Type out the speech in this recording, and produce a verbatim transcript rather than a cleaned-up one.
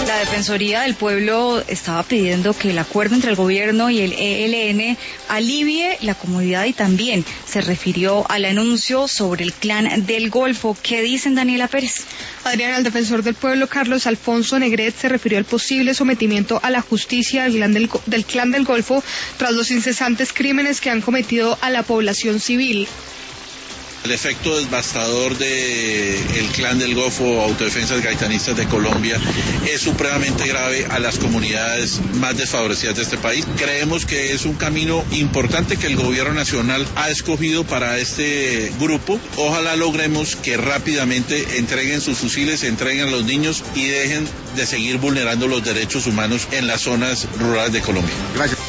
La Defensoría del Pueblo estaba pidiendo que el acuerdo entre el gobierno y el E L N alivie la comodidad y también se refirió al anuncio sobre el Clan del Golfo. ¿Qué dicen, Daniela Pérez? Adriana, el defensor del pueblo Carlos Alfonso Negret se refirió al posible sometimiento a la justicia del clan del, del Clan del Golfo tras los incesantes crímenes que han cometido a la población civil. El efecto devastador del Clan del Golfo, Autodefensas Gaitanistas de Colombia, es supremamente grave a las comunidades más desfavorecidas de este país. Creemos que es un camino importante que el gobierno nacional ha escogido para este grupo. Ojalá logremos que rápidamente entreguen sus fusiles, entreguen a los niños y dejen de seguir vulnerando los derechos humanos en las zonas rurales de Colombia. Gracias.